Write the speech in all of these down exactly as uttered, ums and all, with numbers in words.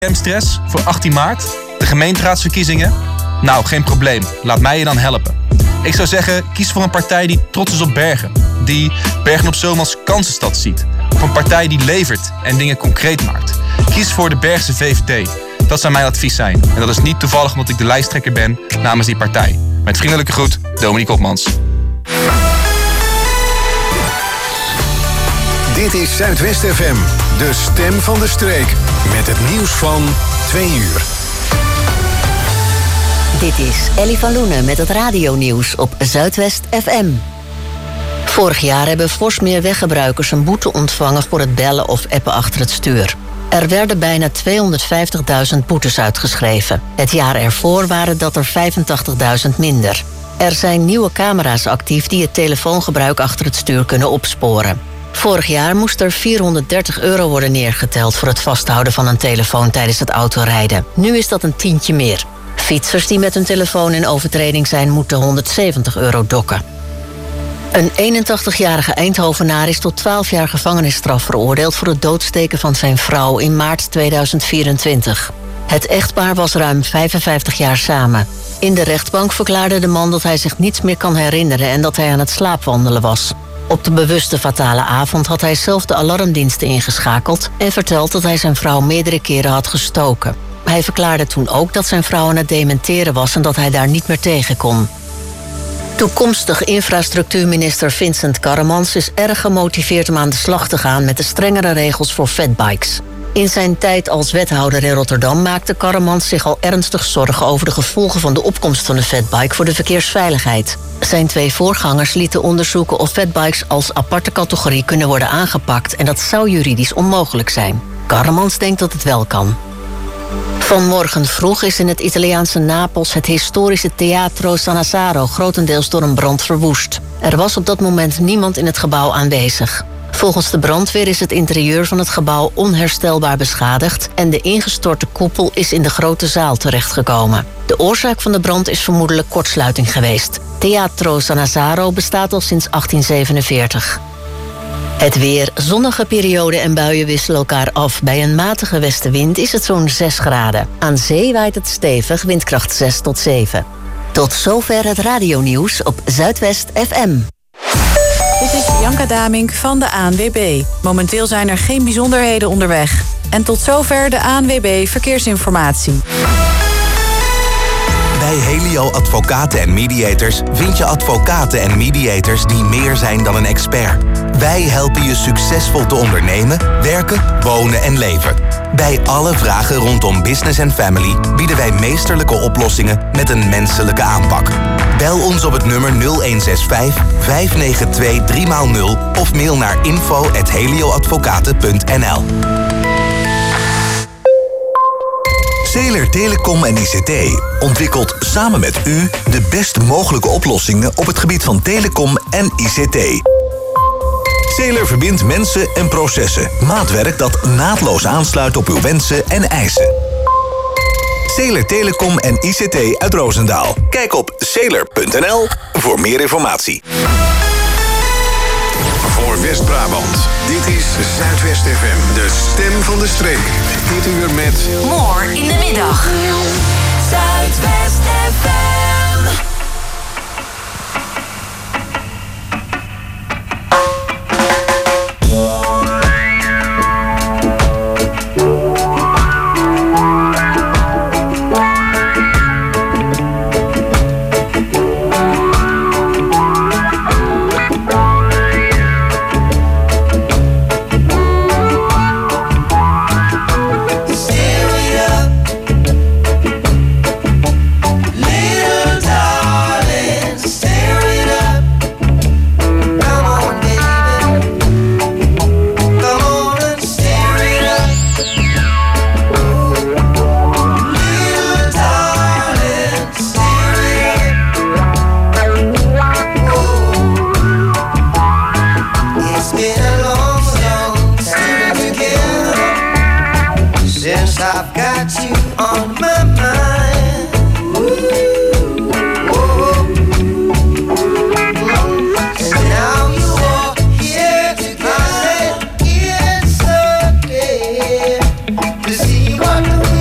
Stemstress voor achttien maart? De gemeenteraadsverkiezingen? Nou, geen probleem. Laat mij je dan helpen. Ik zou zeggen, kies voor een partij die trots is op Bergen. Die Bergen op Zoom als kansenstad ziet. Of een partij die levert en dingen concreet maakt. Kies voor de Bergse V V D. Dat zou mijn advies zijn. En dat is niet toevallig omdat ik de lijsttrekker ben namens die partij. Met vriendelijke groet, Dominique Hopmans. Dit is Zuidwest F M, de stem van de streek. Met het nieuws van twee uur. Dit is Ellie van Loenen met het radionieuws op Zuidwest F M. Vorig jaar hebben fors meer weggebruikers een boete ontvangen voor het bellen of appen achter het stuur. Er werden bijna tweehonderdvijftigduizend boetes uitgeschreven. Het jaar ervoor waren dat er vijfentachtigduizend minder. Er zijn nieuwe camera's actief die het telefoongebruik achter het stuur kunnen opsporen. Vorig jaar moest er vierhonderddertig euro worden neergeteld voor het vasthouden van een telefoon tijdens het autorijden. Nu is dat een tientje meer. Fietsers die met hun telefoon in overtreding zijn, moeten honderdzeventig euro dokken. Een eenentachtigjarige Eindhovenaar is tot twaalf jaar gevangenisstraf veroordeeld voor het doodsteken van zijn vrouw in maart tweeduizend vierentwintig. Het echtpaar was ruim vijfenvijftig jaar samen. In de rechtbank verklaarde de man dat hij zich niets meer kan herinneren en dat hij aan het slaapwandelen was. Op de bewuste fatale avond had hij zelf de alarmdiensten ingeschakeld en verteld dat hij zijn vrouw meerdere keren had gestoken. Hij verklaarde toen ook dat zijn vrouw aan het dementeren was en dat hij daar niet meer tegen kon. Toekomstig infrastructuurminister Vincent Karremans is erg gemotiveerd om aan de slag te gaan met de strengere regels voor fatbikes. In zijn tijd als wethouder in Rotterdam maakte Karremans zich al ernstig zorgen over de gevolgen van de opkomst van de fatbike voor de verkeersveiligheid. Zijn twee voorgangers lieten onderzoeken of fatbikes als aparte categorie kunnen worden aangepakt en dat zou juridisch onmogelijk zijn. Karremans denkt dat het wel kan. Vanmorgen vroeg is in het Italiaanse Napels het historische Teatro Sannazaro grotendeels door een brand verwoest. Er was op dat moment niemand in het gebouw aanwezig. Volgens de brandweer is het interieur van het gebouw onherstelbaar beschadigd en de ingestorte koepel is in de grote zaal terechtgekomen. De oorzaak van de brand is vermoedelijk kortsluiting geweest. Teatro Sannazaro bestaat al sinds achttien zevenenveertig. Het weer, zonnige perioden en buien wisselen elkaar af. Bij een matige westenwind is het zo'n zes graden. Aan zee waait het stevig, windkracht zes tot zeven. Tot zover het radionieuws op Zuidwest F M. Dit is Bianca Damink van de A N W B. Momenteel zijn er geen bijzonderheden onderweg. En tot zover de A N W B Verkeersinformatie. Bij Helio Advocaten en Mediators vind je advocaten en mediators die meer zijn dan een expert. Wij helpen je succesvol te ondernemen, werken, wonen en leven. Bij alle vragen rondom business en family bieden wij meesterlijke oplossingen met een menselijke aanpak. Bel ons op het nummer nul een zes vijf, vijf negen twee, drie nul of mail naar info at helioadvocaten punt n l. Zeeler Telecom en I C T ontwikkelt samen met u de best mogelijke oplossingen op het gebied van telecom en I C T. Zeeler verbindt mensen en processen. Maatwerk dat naadloos aansluit op uw wensen en eisen. Zeeler Telecom en I C T uit Roosendaal. Kijk op zeeler punt n l voor meer informatie. Voor West-Brabant, dit is Zuidwest F M, de stem van de streek. Dit uur met... More in de middag. Zuidwest F M. See what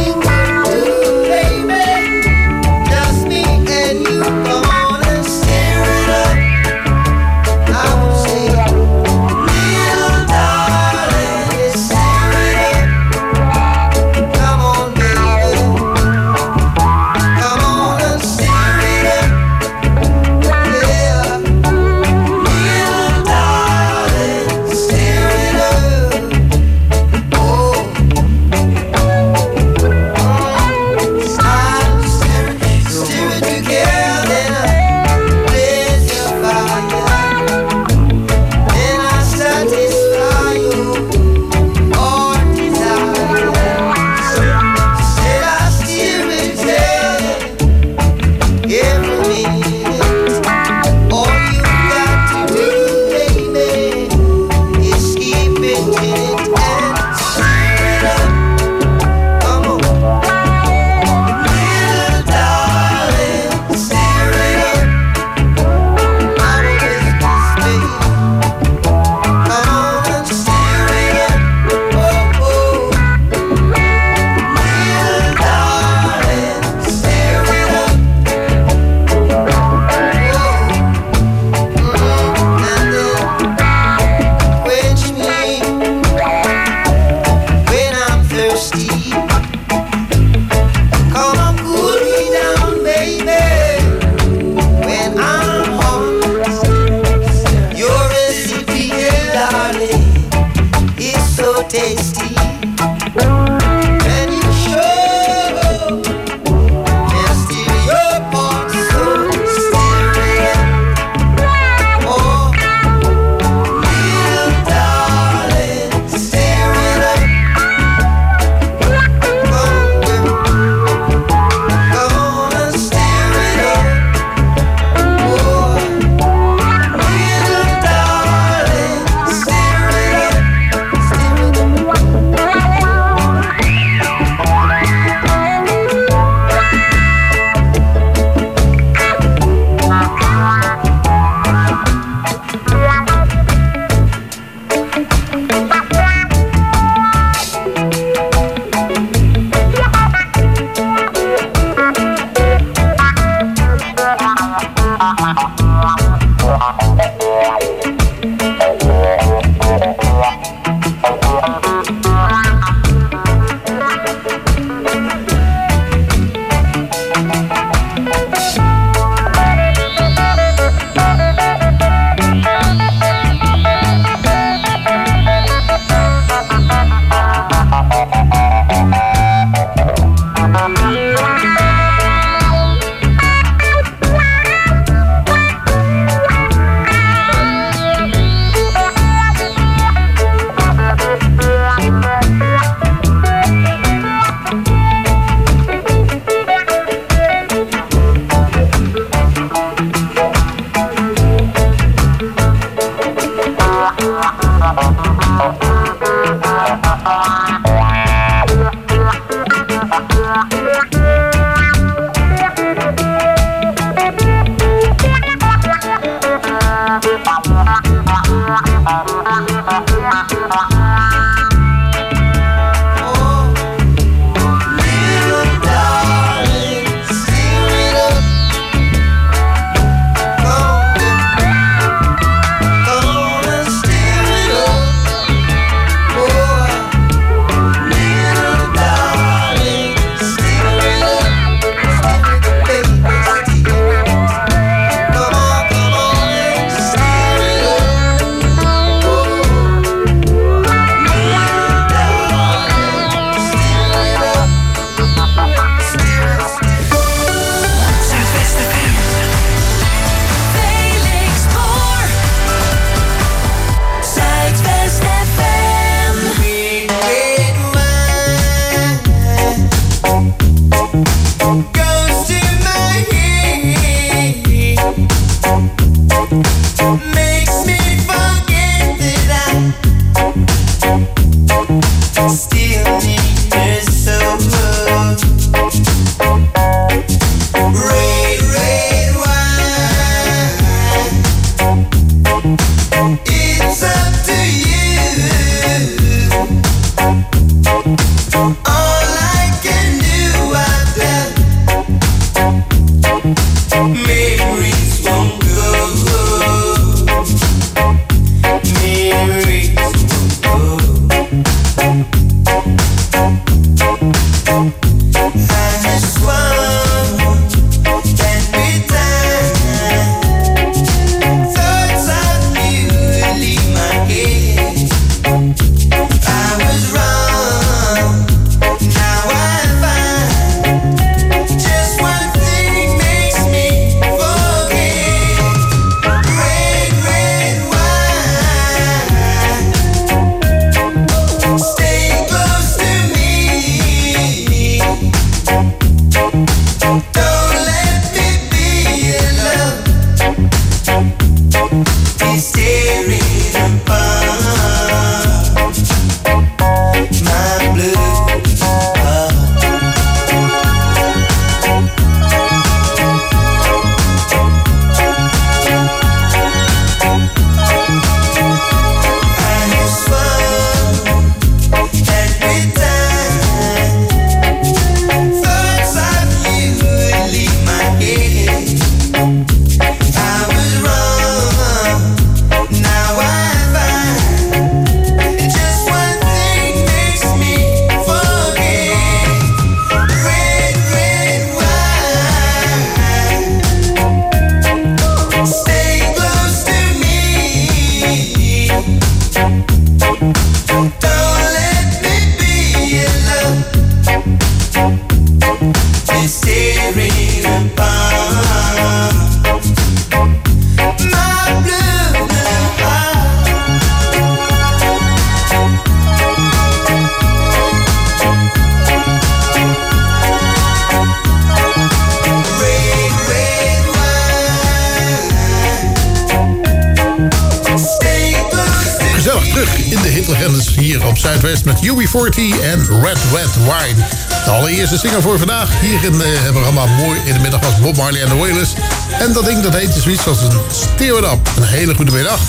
Hier op Zuidwest met U B veertig en Red Red Wine. De allereerste single voor vandaag. Hier in het programma Mooi in de middag was Bob Marley en de Wailers. En dat ding dat heet zoiets als een Steer It Up. Een hele goede middag.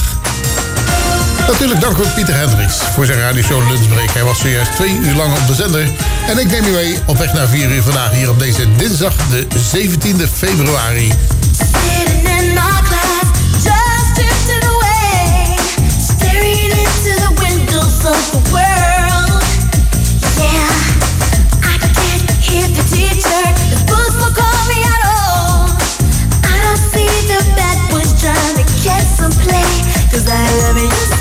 Natuurlijk dank ook Pieter Hendricks voor zijn radioshow Lunchbreak. Hij was zojuist twee uur lang op de zender. En ik neem u mee op weg naar vier uur vandaag hier op deze dinsdag de zeventiende februari. Sitting in of the world. Yeah, I can't hear the teacher. The books won't call me at all. I don't see the bad boys trying to get some play, 'cause I love it just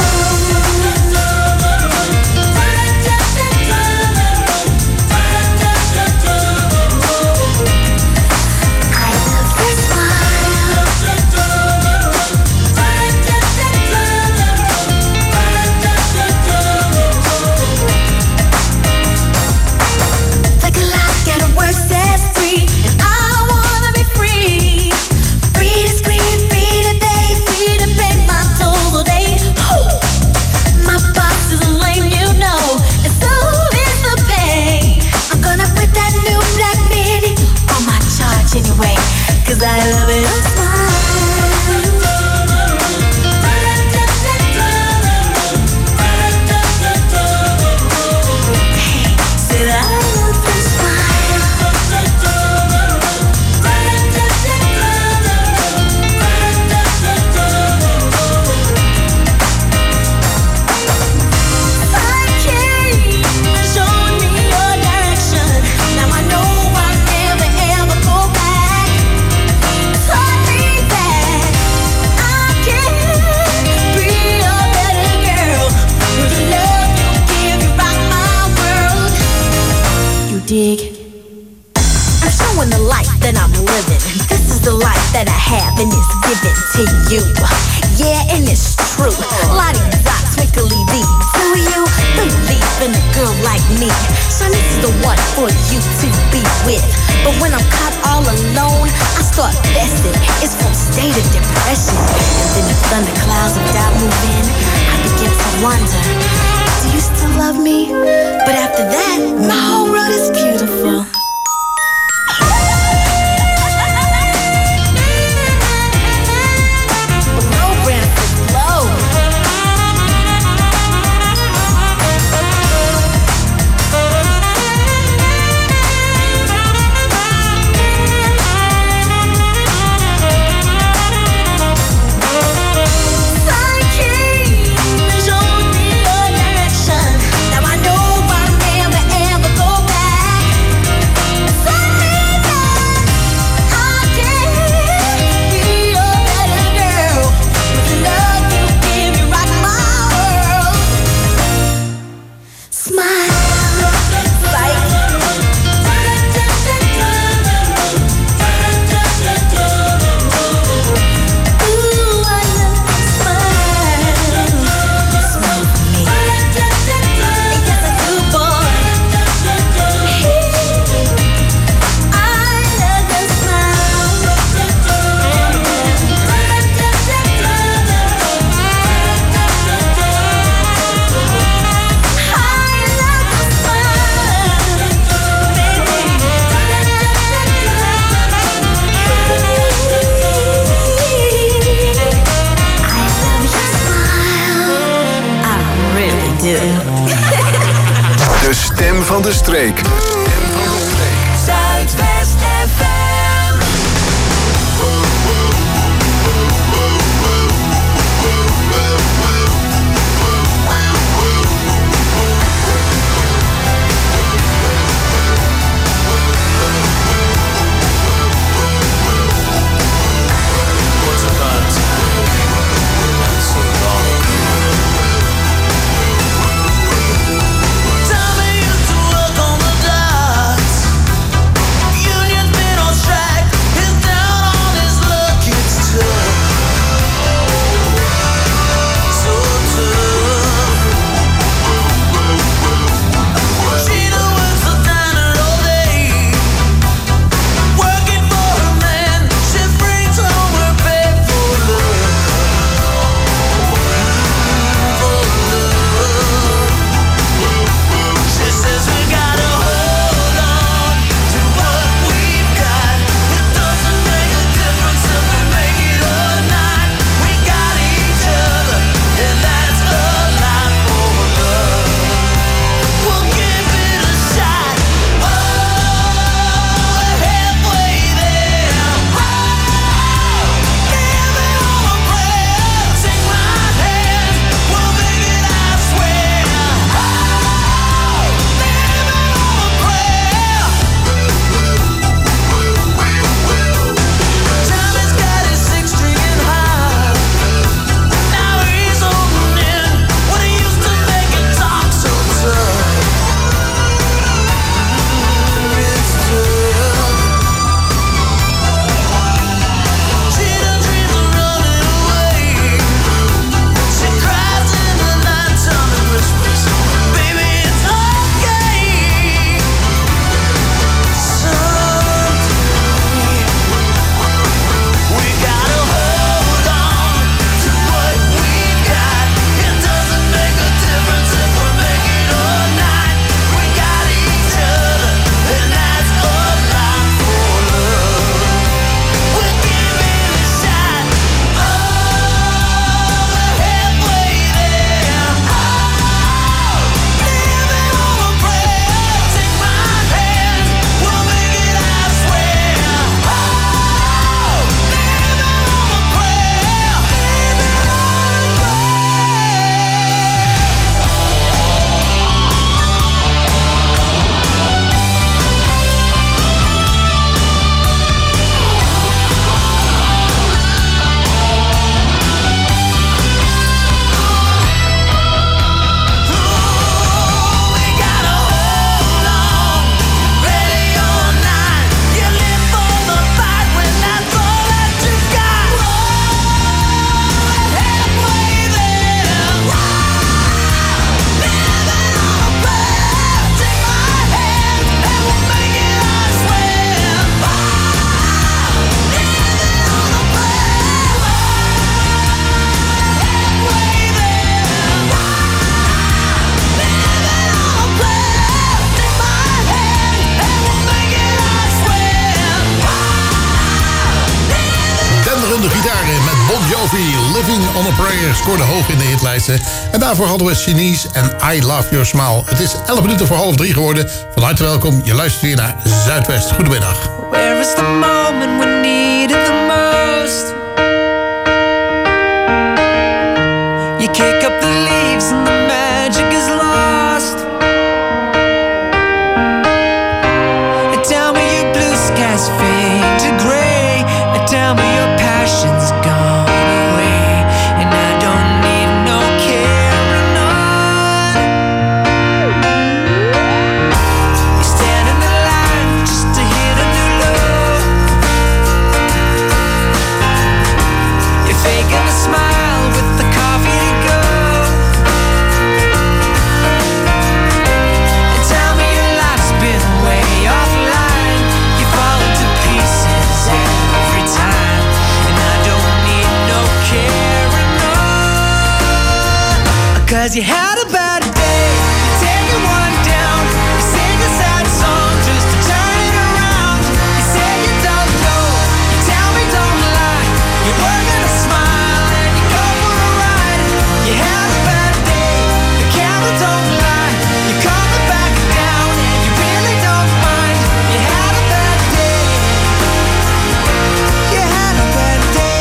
anyway, 'cause I love it, I smile. Hey, said I love to smile. I came and showed me your direction. Now I know I'll never ever go back. Taught me that I can be a better girl. With the love you give, you rock my world. You dig? I'm showing the life that I'm living. This is the life that I have, and it's given to you. Yeah, and it's true. La-di-da, twinkly dee. Do you believe in a girl like me? So this is the one for you to be with. But when I'm caught all alone, I start fessing. It's from state of depression. And then the thunderclouds of doubt move in. I begin to wonder, do you still love me? But after that, my whole world is beautiful. De stem van de streek. Zuidwest F M. Tell me you to work on the dial. Living on a Prayer scoorde hoog in de hitlijsten. En daarvoor hadden we Chinese en I Love Your Smile. Het is elf minuten voor half drie geworden. Van harte welkom, je luistert weer naar Zuidwest. Goedemiddag. Where is the moment we need it the most? You kick up the leaves and the magic is lost. And tell me your blue skies fade to gray. And tell me your passion's gone away. And I don't need no carrying on. You stand in the line just to hit a new low. You're faking a smile with the coffee to go. And tell me your life's been way offline. You fall into pieces every time. And I don't need no carrying on. Cause you had a bad day, you're taking one down. You sing a sad song just to turn it around. You say you don't know, you tell me don't lie. You're working a smile and you go for a ride. You had a bad day, the camera don't lie. You're coming back down and you really don't mind. You had a bad day, you had a bad day.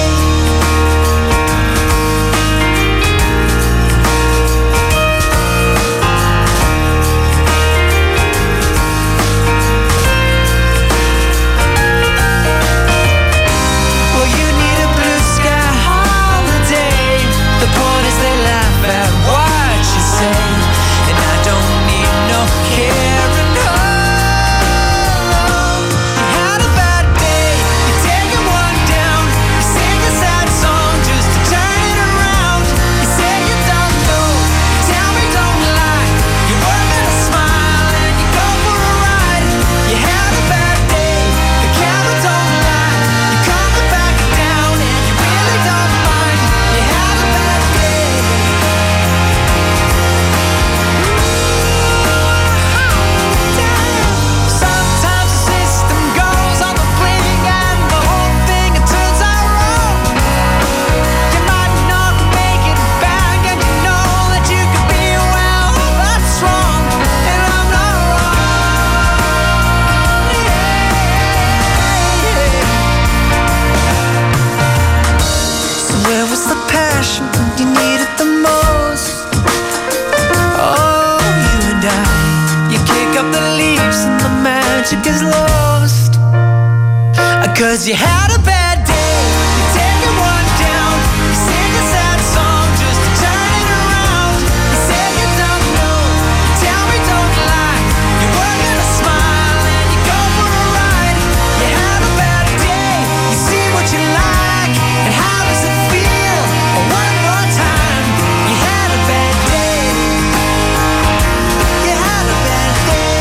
Well, you need a blue sky holiday. The point is they laugh at what you say. And I don't need no carrying on. You had a bad day, you're taking one down. You sing a sad song just to turn it around. You say you don't know, you tell me don't lie. You're working a smile and you go for a ride. You had a bad day, the camera don't lie. You're coming back down and you really don't mind. You had a bad day. Sometimes the system goes on the blink and the whole thing it turns out wrong. You might not make it back and you know that you could be well, that's wrong. And I'm not wrong. So where was the passion when you needed the most? Oh, you and I, you kick up the leaves and the magic is lost. Cause you had a bad day, you're taking one down. You sing a sad song just to turn it around. You say you don't know, you tell me don't lie. You're working a smile and you go for a ride. You had a bad day, you see what you like. And how does it feel? One more time. You had a bad day, you had a bad day.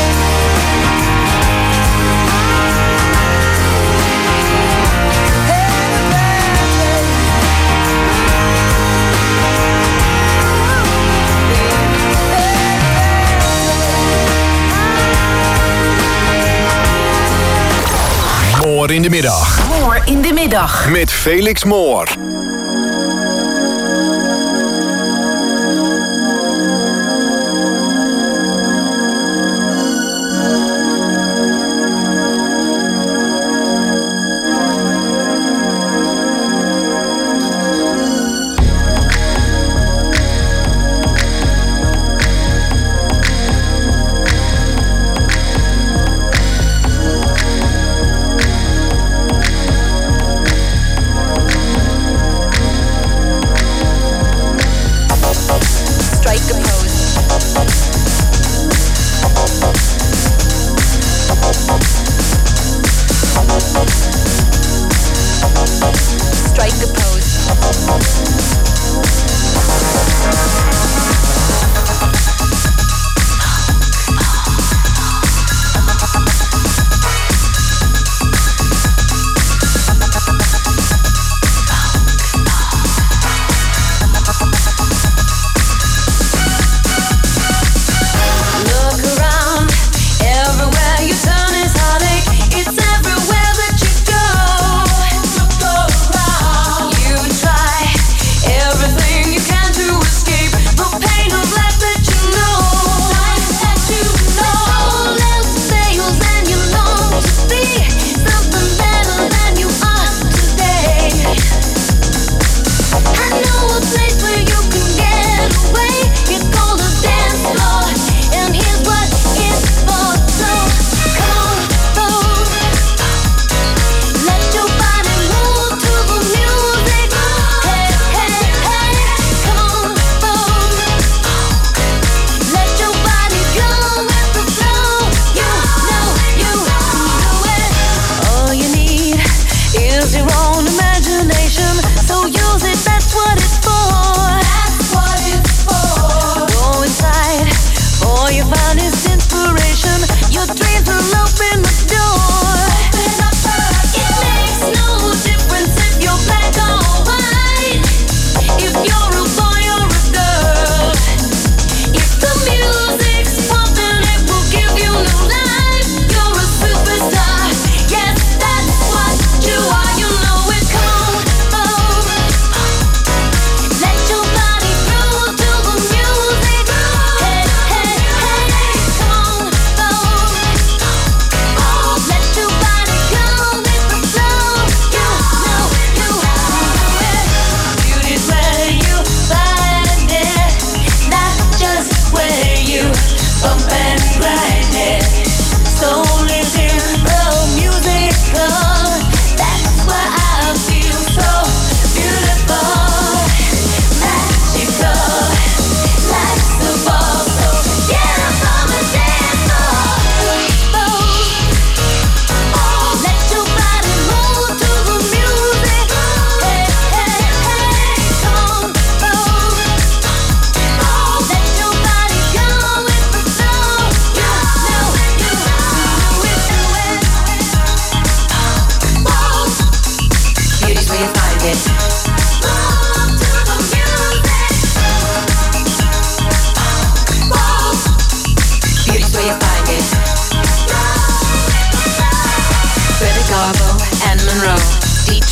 Moor in de middag. Moor in de middag. Met Felix Moor.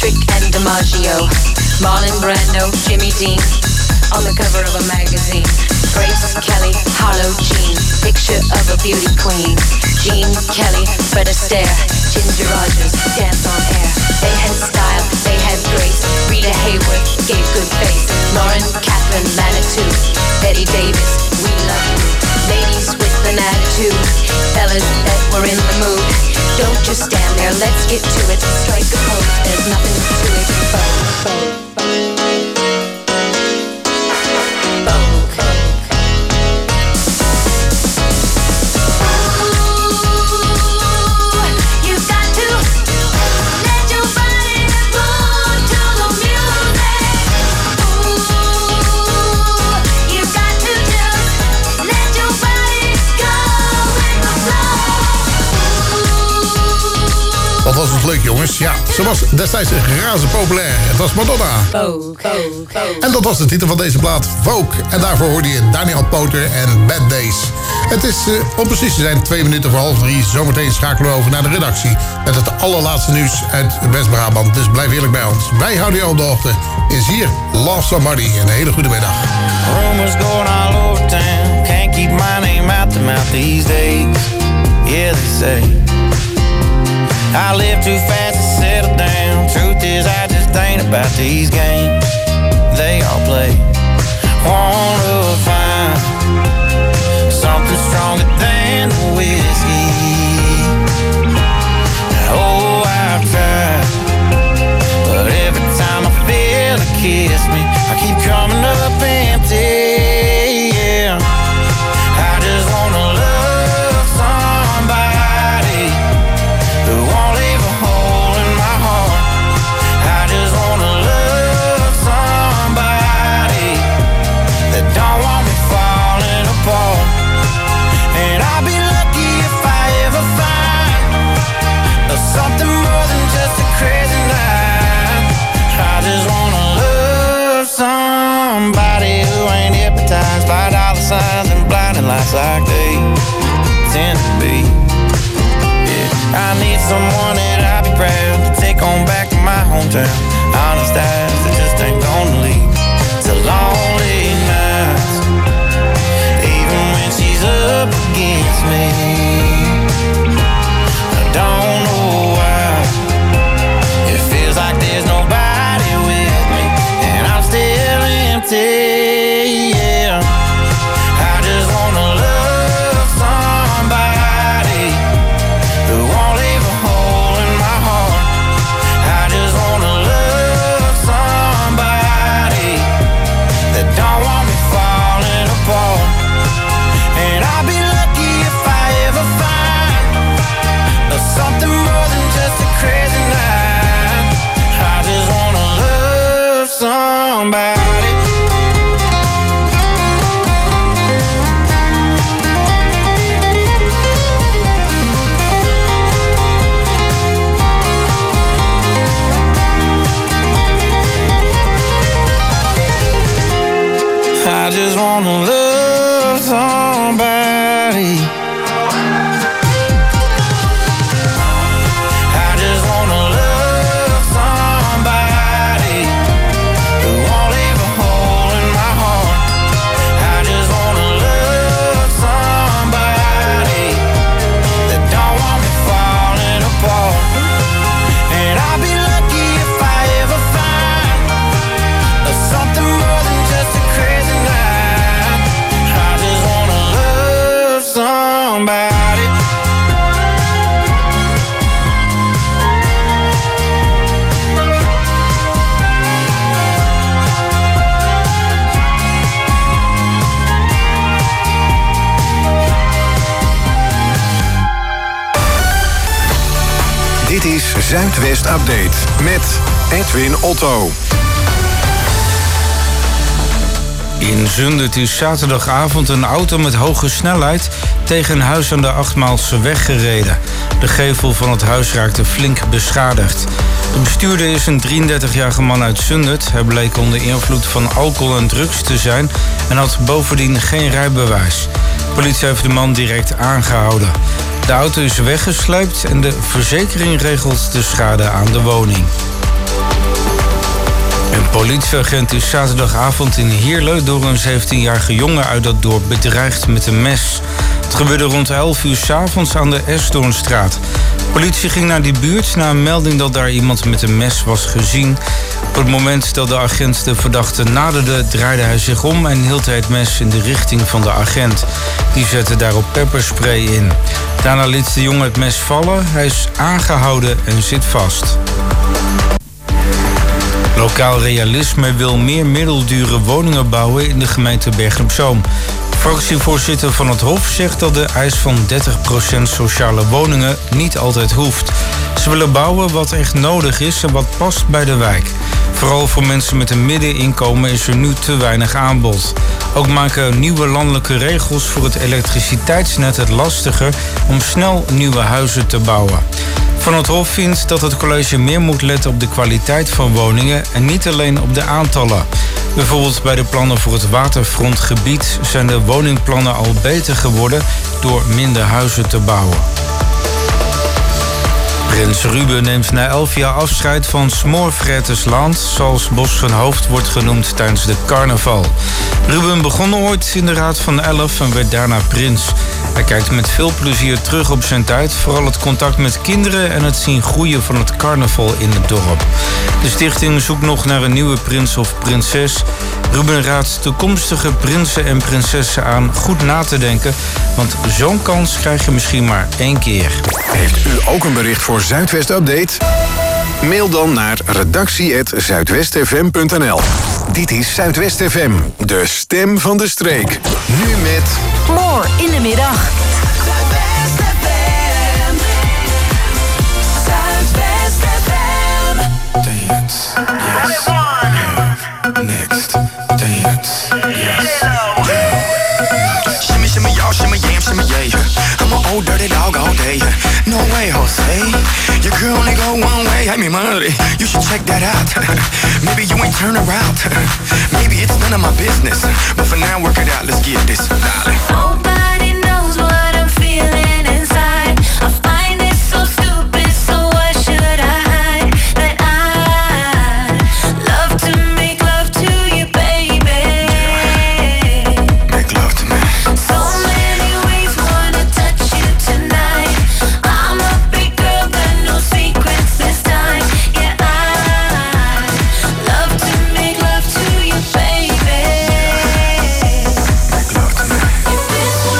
Patrick and DiMaggio, Marlon Brando, Jimmy Dean, on the cover of a magazine. Grace Kelly, Harlow Jean, picture of a beauty queen. Jean Kelly, Fred Astaire, Ginger Rogers, dance on air. They had style, they had grace. Rita Hayworth gave good face. Lauren Catherine Manitou, Betty Davis, we love you. Ladies with an attitude, fellas that were in the mood. Don't just stand there, let's get to it. Strike a pose, there's nothing to it. Vogue, vogue. Wat was het leuk, jongens. Ja, ze was destijds razend populair. Het was Madonna. Vogue, Vogue, Vogue. En dat was de titel van deze plaat, Vogue. En daarvoor hoorde je Daniel Poter en Bad Days. Het is, uh, om precies te zijn, twee minuten voor half drie. Zometeen schakelen we over naar de redactie met het allerlaatste nieuws uit West-Brabant. Dus blijf eerlijk bij ons. Wij houden je op de hoogte. Is hier Love Somebody. Een hele goede middag. Rumors going all over town. Can't keep my name out the mouth these days. Yeah, they say I live too fast to settle down. Truth is, I just ain't about these games they all play. Wanna find something stronger than the whiskey. Oh, I've tried, but every time I feel a kiss me, I keep coming up empty. Yeah, I just wanna love somebody who won't leave a hole in my heart. I just wanna love somebody that don't want me falling apart. And I'll be lucky if I ever find something more than just a crazy night. I just wanna love somebody who ain't hypnotized by dollar signs and blinding lights like they tend to be. I need someone that I'll be proud to take on back to my hometown. Honest eyes that just ain't gonna leave to lonely nights. Even when she's up against me, I don't know why. It feels like there's nobody with me, and I'm still empty. Yeah, I just wanna love somebody who won't leave a hole in my heart. I just wanna love somebody that don't want me falling apart. And I'll be lucky if I ever find something more than just a crazy night. I just wanna love somebody. I just wanna love somebody. I just wanna love somebody who won't leave a hole in my heart. I just wanna love somebody that don't want me falling apart. And I'll be lucky if I ever find something more than just a crazy night. I just wanna love somebody. Dit is Zuidwest Update met Edwin Otto. In Zundert is zaterdagavond een auto met hoge snelheid tegen een huis aan de Achtmaalse weg gereden. De gevel van het huis raakte flink beschadigd. De bestuurder is een drieëndertigjarige man uit Zundert. Hij bleek onder invloed van alcohol en drugs te zijn en had bovendien geen rijbewijs. De politie heeft de man direct aangehouden. De auto is weggesleept en de verzekering regelt de schade aan de woning. Een politieagent is zaterdagavond in Heerlen door een zeventienjarige jongen uit dat dorp bedreigd met een mes. Het gebeurde rond elf uur 's avonds aan de Esdoornstraat. Politie ging naar die buurt na een melding dat daar iemand met een mes was gezien. Op het moment dat de agent de verdachte naderde, draaide hij zich om en hield hij het mes in de richting van de agent. Die zette daarop pepperspray in. Daarna liet de jongen het mes vallen. Hij is aangehouden en zit vast. Lokaal Realisme wil meer middeldure woningen bouwen in de gemeente Bergen op Zoom. Fractievoorzitter van het Hof zegt dat de eis van dertig procent sociale woningen niet altijd hoeft. Ze willen bouwen wat echt nodig is en wat past bij de wijk. Vooral voor mensen met een middeninkomen is er nu te weinig aanbod. Ook maken nieuwe landelijke regels voor het elektriciteitsnet het lastiger om snel nieuwe huizen te bouwen. Van het Hof vindt dat het college meer moet letten op de kwaliteit van woningen en niet alleen op de aantallen. Bijvoorbeeld bij de plannen voor het waterfrontgebied zijn de woningplannen al beter geworden door minder huizen te bouwen. Prins Ruben neemt na elf jaar afscheid van Smoorvretesland, zoals Bos van Hoofd wordt genoemd tijdens de carnaval. Ruben begon ooit in de Raad van Elf en werd daarna prins. Hij kijkt met veel plezier terug op zijn tijd, vooral het contact met kinderen en het zien groeien van het carnaval in het dorp. De stichting zoekt nog naar een nieuwe prins of prinses. Ruben raadt toekomstige prinsen en prinsessen aan goed na te denken, want zo'n kans krijg je misschien maar één keer. Heeft u ook een bericht voor Zuidwest Update? Mail dan naar redactie apenstaartje zuidwestfm punt n l. Dit is Zuidwest F M, de stem van de streek. Nu met... More in de middag. Zuidwest F M. Zuidwest F M. Dance, yes. Next, dance, yes. Shimmy, shimmy, y'all, shimmy, yam, shimmy, yeah. I'm an old dirty dog all day. No way, Jose. Your girl only go one way. I mean, money. You should check that out. Maybe you ain't turn around. Maybe it's none of my business. But for now, work it out. Let's get this, darling. Nobody knows what I'm feeling inside. I find it so stupid, so why should I hide? That I love to make love to you, baby. Make love to me. So many ways wanna touch you tonight. I'm a big girl, got no secrets this time. Yeah, I love to make love to you, baby. Make love to me. You've been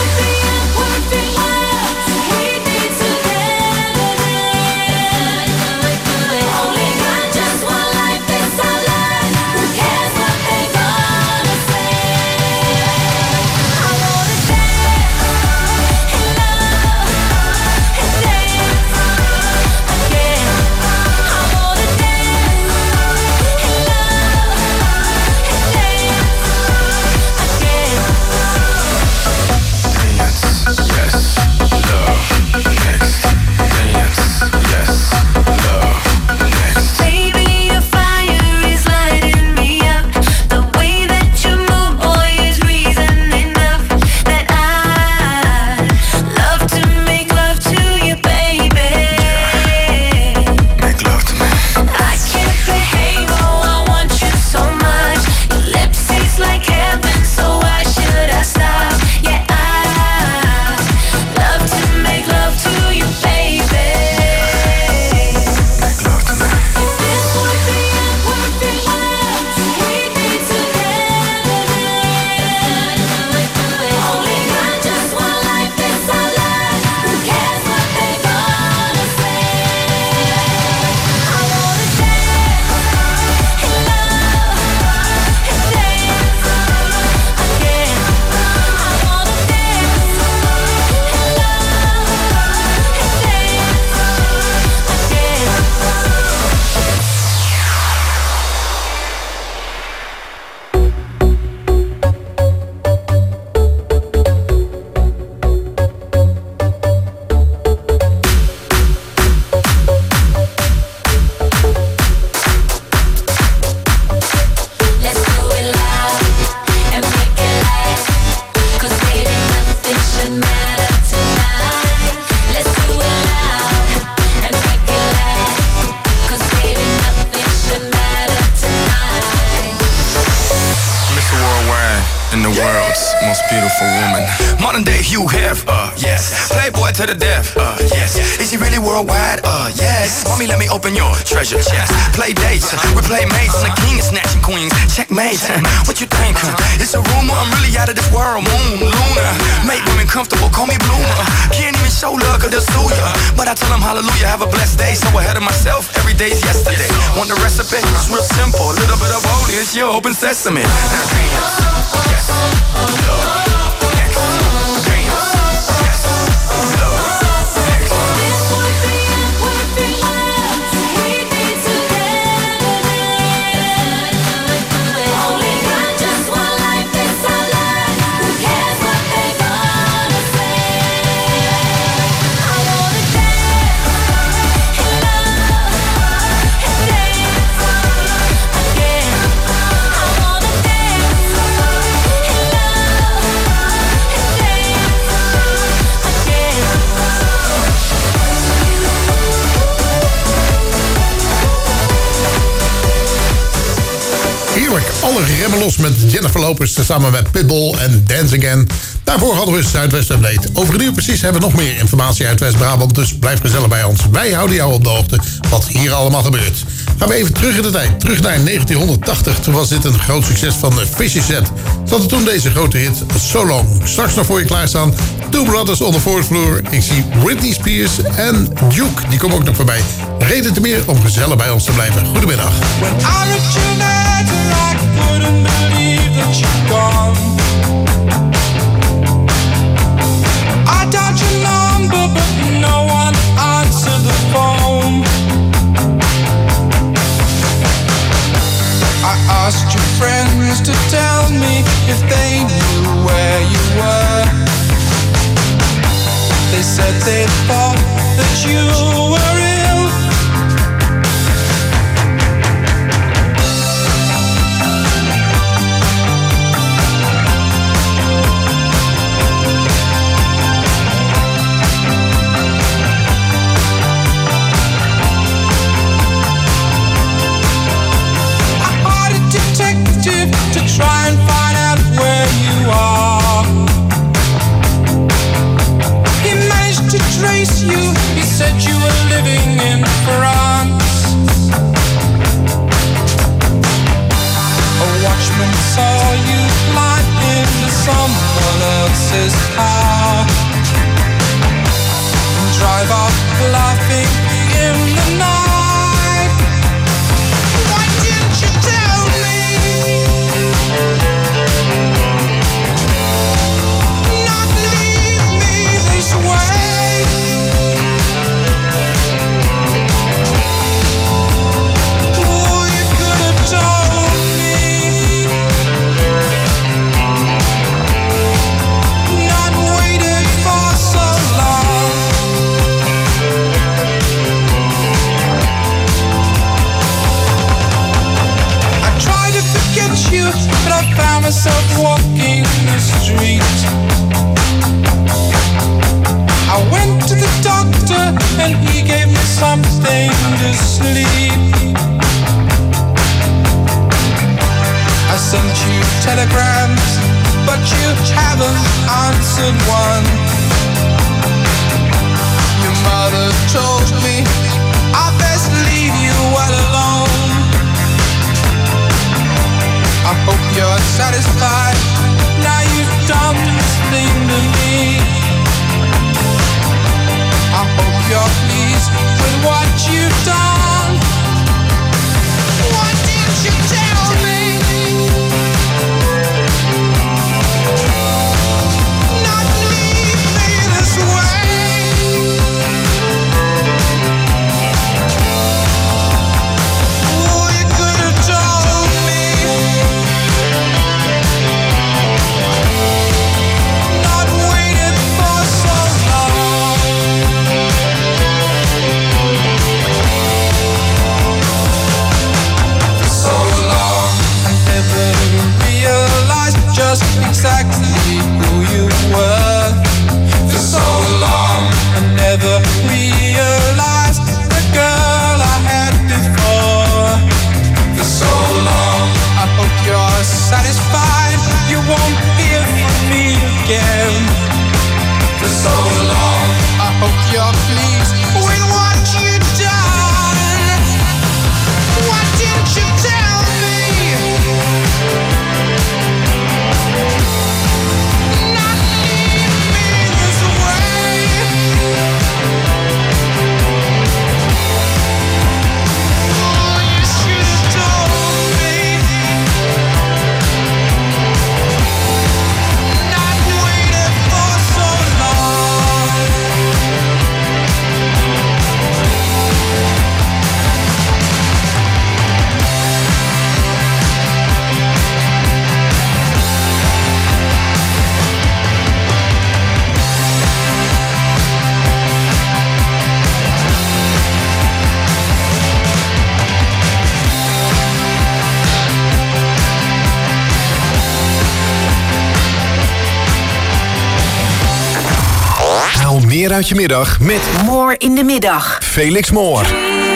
beautiful woman. Modern day Hugh Hef, uh, yes. Playboy to the death, uh, yes. Is he really worldwide? Uh, yes. Mommy, let me open your treasure chest. Play dates, we play mates, and the king is snatching queens. Checkmate, what you think? It's a rumor, I'm really out of this world. Moon, Luna, make women comfortable, call me Bloomer. Can't even show love, cause they'll sue ya. But I tell them hallelujah, have a blessed day. So ahead of myself, every day's yesterday. Want the recipe? It's real simple. A little bit of holy, it's your open sesame. Yes. Love. Alle remmen los met Jennifer Lopez samen met Pitbull en Dance Again. Daarvoor hadden we Zuidwest Update. Over een uur precies hebben we nog meer informatie uit West-Brabant, dus blijf gezellig bij ons. Wij houden jou op de hoogte wat hier allemaal gebeurt. Gaan we even terug in de tijd, terug naar negentienhonderdtachtig. Toen was dit een groot succes van de Fishy Set. Ze hadden toen deze grote hit So Long. Straks nog voor je klaarstaan. Two Brothers on the Fourth Floor. Ik zie Britney Spears en Duke, die komen ook nog voorbij. Reden te meer om gezellig bij ons te blijven. Goedemiddag. Couldn't believe that you'd gone. I dialed your number, but no one answered the phone. I asked your friends to tell me if they knew where you were. They said they thought that you were ill. Try and find out where you are. He managed to trace you. He said you were living in France. A watchman saw you climb into someone else's car and drive off laughing in the night. Why didn't you tell me? Not leave me this way. Oh, you could have told me. Not waited for so long. I tried to forget you, but I found myself walking the street. I went to the doctor and he gave me something to sleep. I sent you telegrams, but you haven't answered one. Your mother told me I best leave you well alone. I hope you're satisfied. Now you've done this thing to me. I hope you're pleased with what you've done. Why didn't you tell me? Not leave me this way. uit je middag met More in de middag. Felix Moore.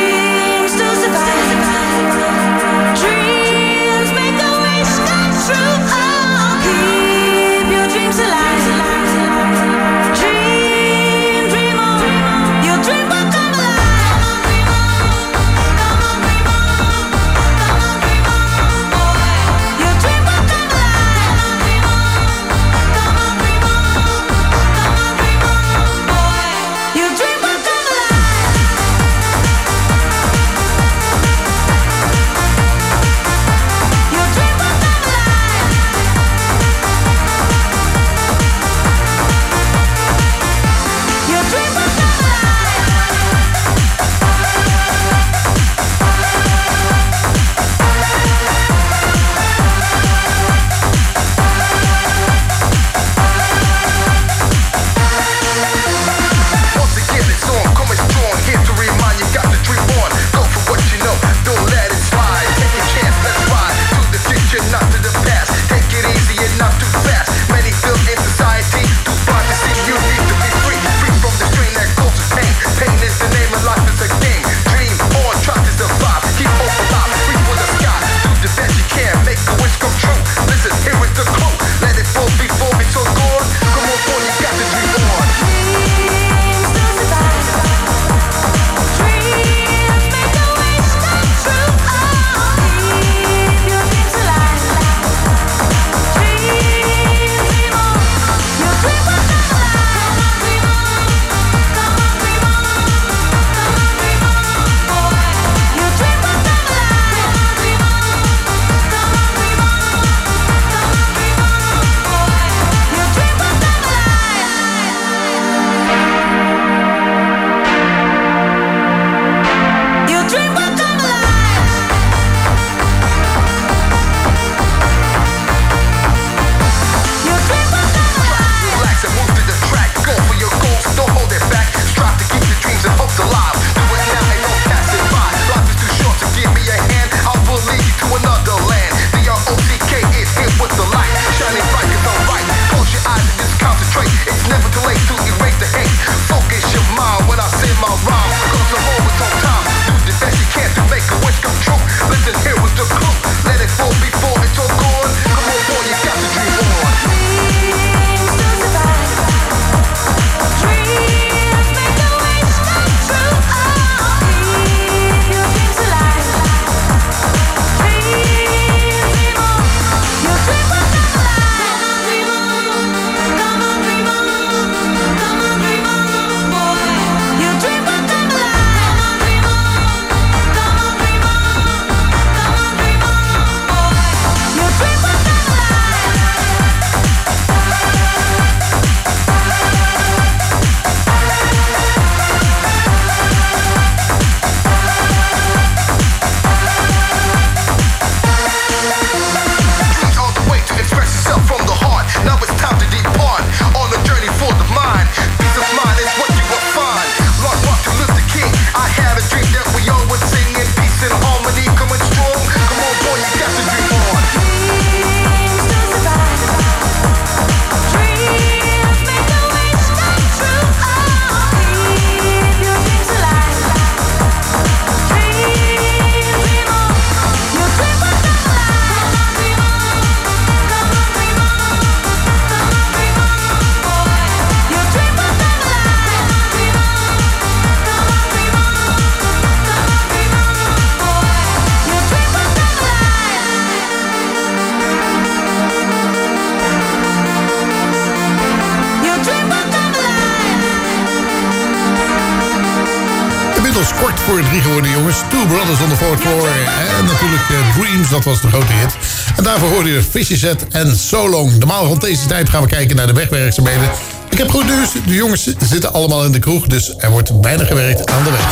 Kort voor drie geworden, jongens. Two Brothers on the Fourth Floor. En natuurlijk uh, Dreams, dat was de grote hit. En daarvoor hoorde je Fishy Set en So Long. Normaal rond deze tijd gaan we kijken naar de wegwerkzaamheden. Ik heb goed nieuws. De jongens zitten allemaal in de kroeg. Dus er wordt bijna gewerkt aan de weg.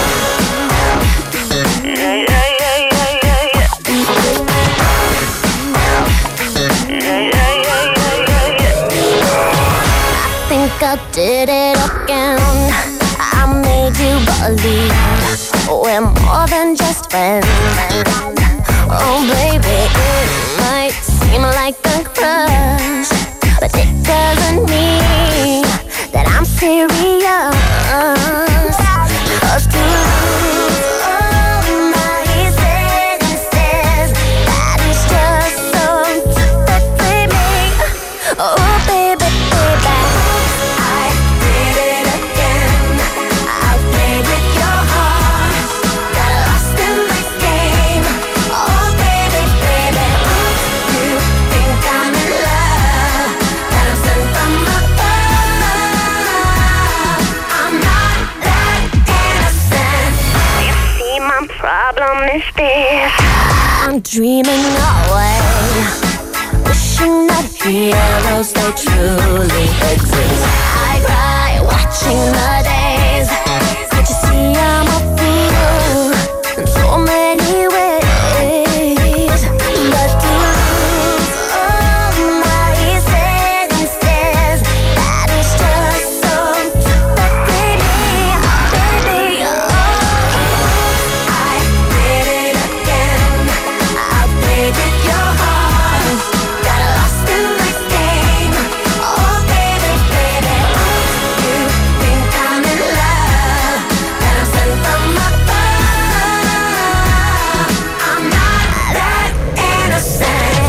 I did it again. I made you believe we're more than just friends. Oh baby, it might seem like a crush, but it doesn't mean that I'm serious. 'Cause to lose all my senses, that is just so perfectly me. Oh baby, baby, I did it again. I played with your heart, got lost in this game. Oh baby, baby, you think I'm in love, that I'm sent from above. I'm not that innocent. You see, my problem is this: I'm dreaming away, wishing that heroes they truly exist. I cry watching the days. Can't you see I'm a fool in so many ways? But to lose all my senses, that is just so perfectly me, baby. Oh, I did it again. I played with your heart, got lost in this game. Oh baby, baby, you think I'm in love, that I'm sent from above. I'm not that innocent.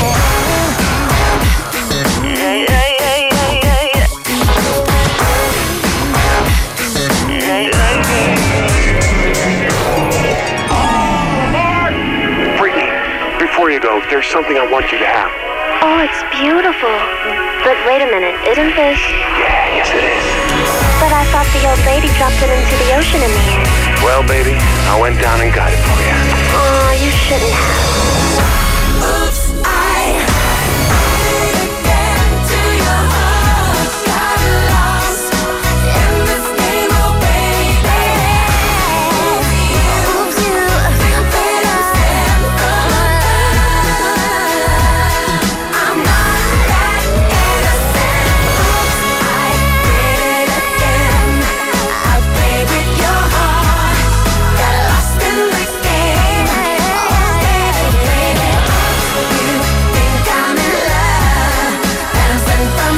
Yeah, yeah, yeah, yeah, yeah, yeah. Freaky, before you go, there's something I want you to have. Oh, it's beautiful. But wait a minute, isn't this? Yeah, yes it is. But I thought the old lady dropped it into the ocean in the end. Well, baby, I went down and got it for you. Oh, you shouldn't have. Oops, I did it again to your heart. Got lost in this game, oh baby. Oops, you better stand from above. I'm not that innocent. Oops, I did it again. I played with your heart, got lost in this game. Oh baby, baby, you think I'm in love, that I'm sent from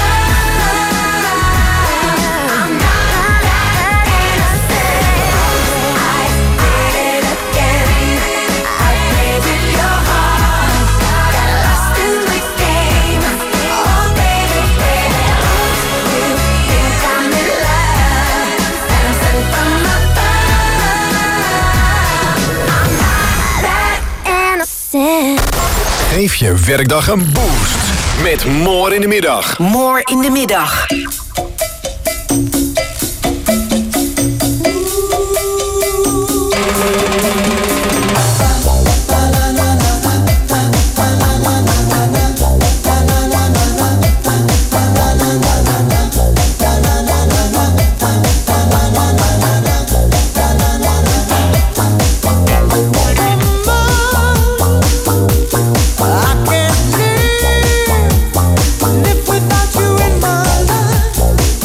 above. I'm not that innocent. I did it again. I played with your heart, got lost in this game. Oh baby, baby, you think I'm in love, that I'm sent from above. I'm not that innocent. Geef je werkdag een boost met More in de middag. More in de middag. I can't live, live without you in my life.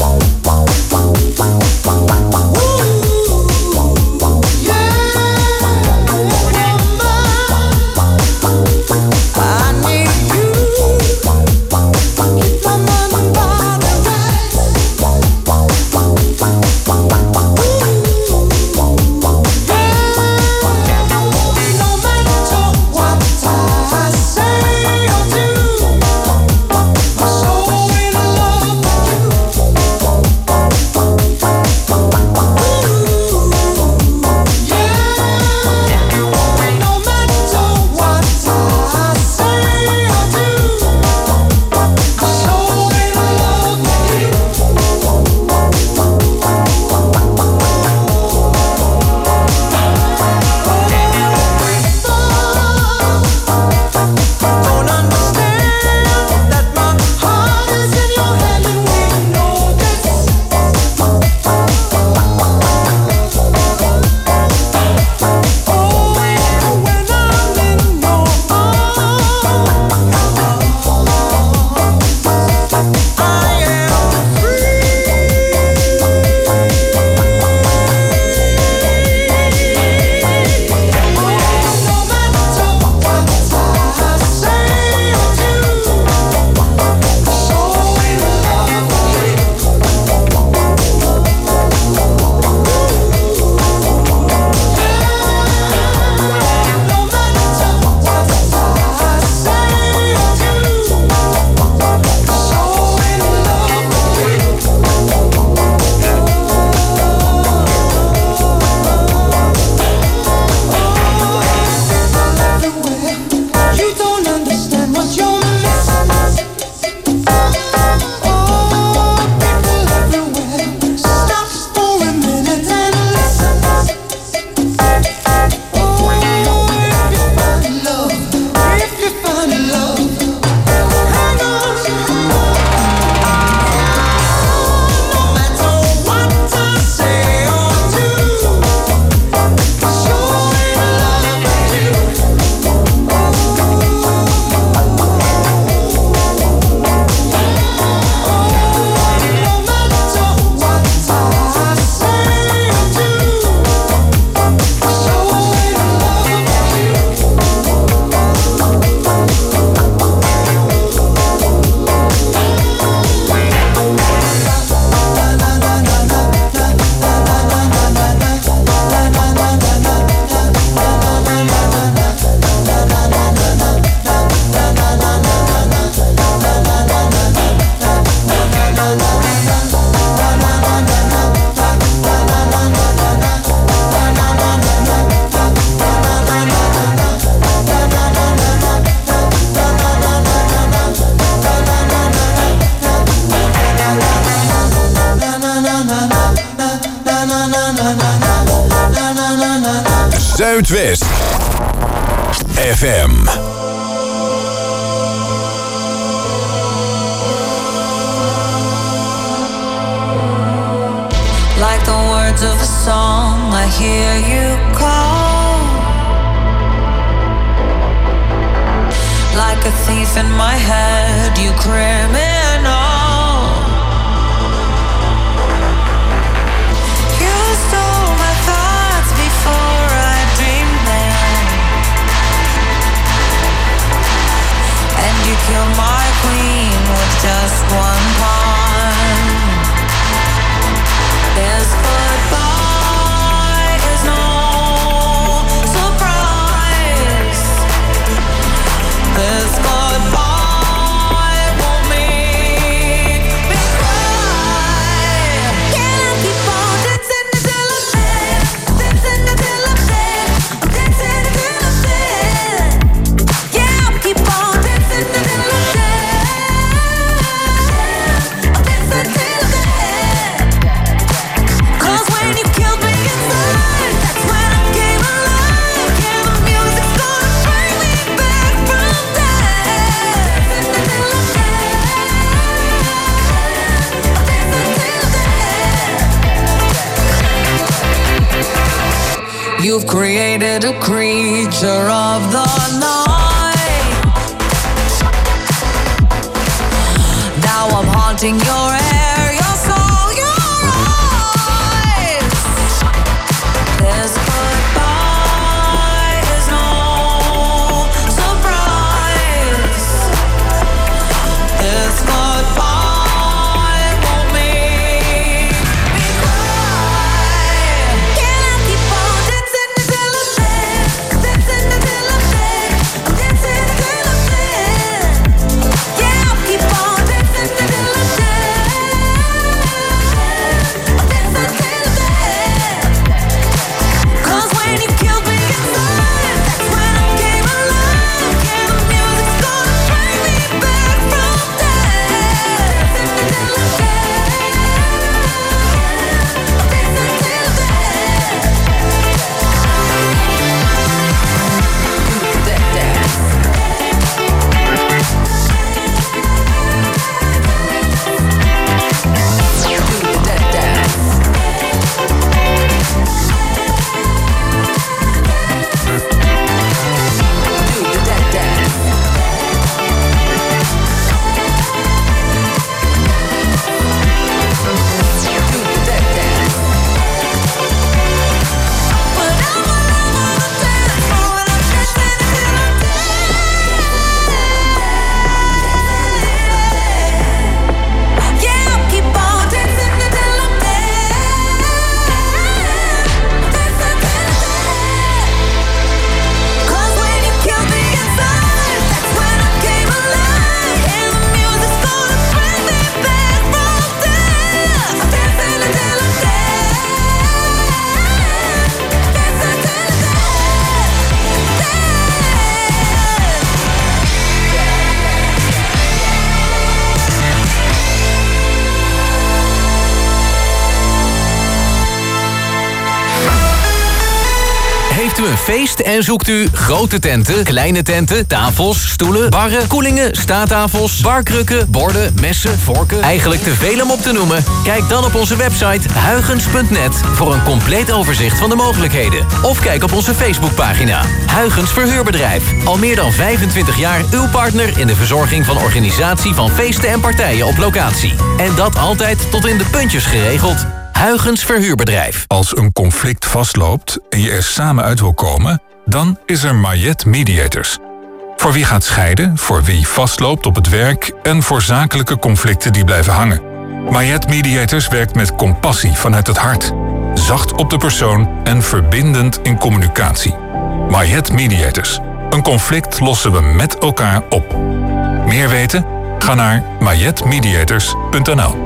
Zuidwest F M. Like the words of a song, I hear you call. Like a thief in my head, you criminal. You stole my thoughts before I dreamed them, and you killed my queen with just one pawn. This goodbye is no surprise. This goodbye won't make me cry. Can I keep on dancing until I'm dead? Dancing until I'm dead. I'm dancing until I'm dead. Yeah, I'll keep on dancing until I'm dead. I'm dancing till I'm dead. Cause when you killed me inside, that's when I came alive. Yeah, the music's gonna bring me back from death. You've created a creature of the night. Now I'm haunting your hair, your soul, your eyes. This goodbye is no surprise. This goodbye won't make me cry. Can I keep on dancing until I'm dead? Dancing until I'm dead. I'm dancing until I'm dead. Yeah, I'll keep on dancing until I'm dead. I'm dancing till I'm dead. Cause when you killed me inside, that's when I came alive. Yeah, the music's gonna bring me back from death. Dancing until I'm dead. I'm dancing till I'm Heeft u een feest en zoekt u grote tenten, kleine tenten, tafels, stoelen, barren, koelingen, staattafels, barkrukken, borden, messen, vorken, eigenlijk te veel om op te noemen? Kijk dan op onze website huygens punt net voor een compleet overzicht van de mogelijkheden. Of kijk op onze Facebookpagina. Huygens Verhuurbedrijf. Al meer dan vijfentwintig jaar uw partner in de verzorging van organisatie van feesten en partijen op locatie. En dat altijd tot in de puntjes geregeld. Huygens Verhuurbedrijf. Als een conflict vastloopt en je er samen uit wil komen, dan is er Mayet Mediators. Voor wie gaat scheiden, voor wie vastloopt op het werk en voor zakelijke conflicten die blijven hangen. Mayet Mediators werkt met compassie vanuit het hart, zacht op de persoon en verbindend in communicatie. Mayet Mediators. Een conflict lossen we met elkaar op. Meer weten? Ga naar mayet mediators punt n l.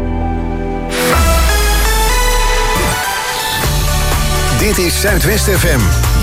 Dit is Zuidwest F M.